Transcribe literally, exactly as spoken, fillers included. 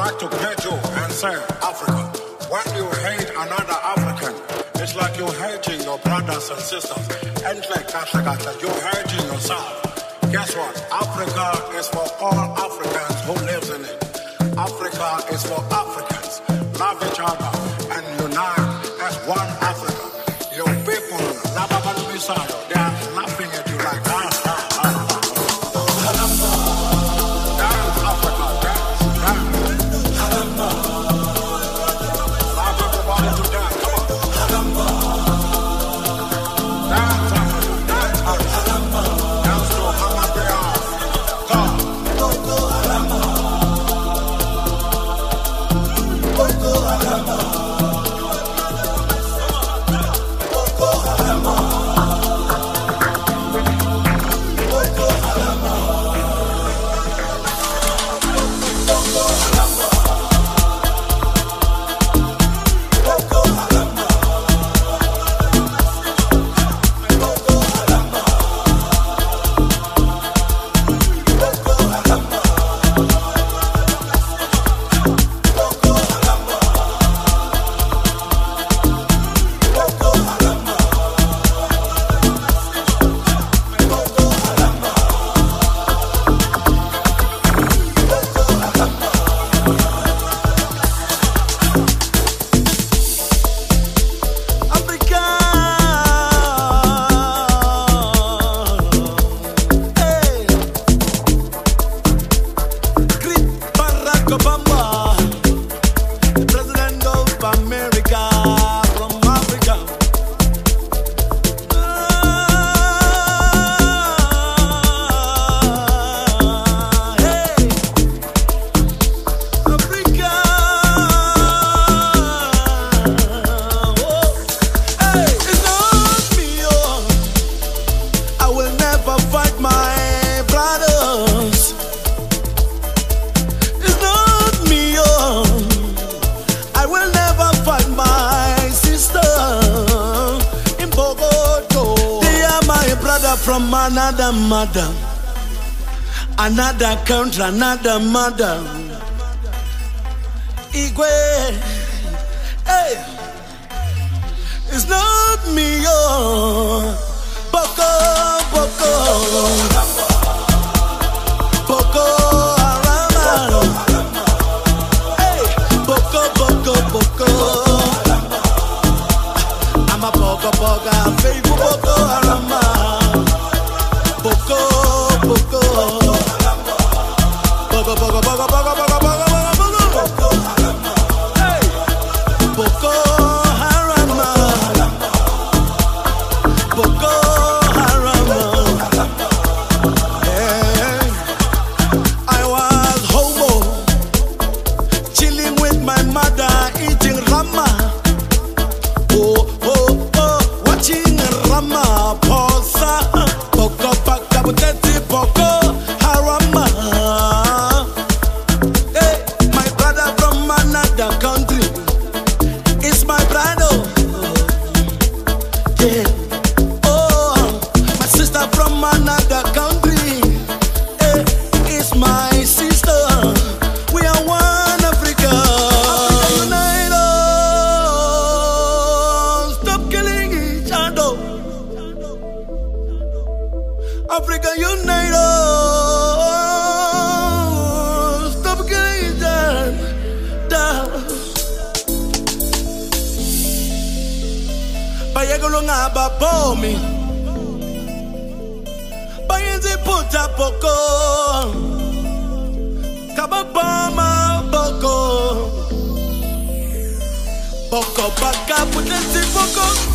like to greet you and say, Africa, when you hate another African, it's like you're hating your brothers and sisters. And like that, you're hating yourself. Guess what? Africa is for all Africans who lives in it. Africa is for Africans. Love each other and unite as one Africa. Your people, they are laughing at you like that. From another mother, another country, another mother. Igwe, hey, it's not me, oh, Boko, Boko, Boko Haram, hey, Boko, Boko, Boko. I'm a Boko, Boko, faithful Boko Haram. Boko, Boko, Boko, Boko, Boko, Boko, Boko, Boko, hey, Boko Haram, Boko Haram. Hey, I was homo, chilling with my mother, eating rama. Oh, oh, oh, watching rama, posa. Boko Boko Haram. Hey, my brother from another country is my brother. Yeah. Oh, my sister from another country, hey, is my sister. We are one Africa. Africa unite us. Stop killing each other. Africa unite us. Stop killing each other. Bayagolonga babomi. Bayenzi puta poko. Kababama boko. Boko baka puta si poko.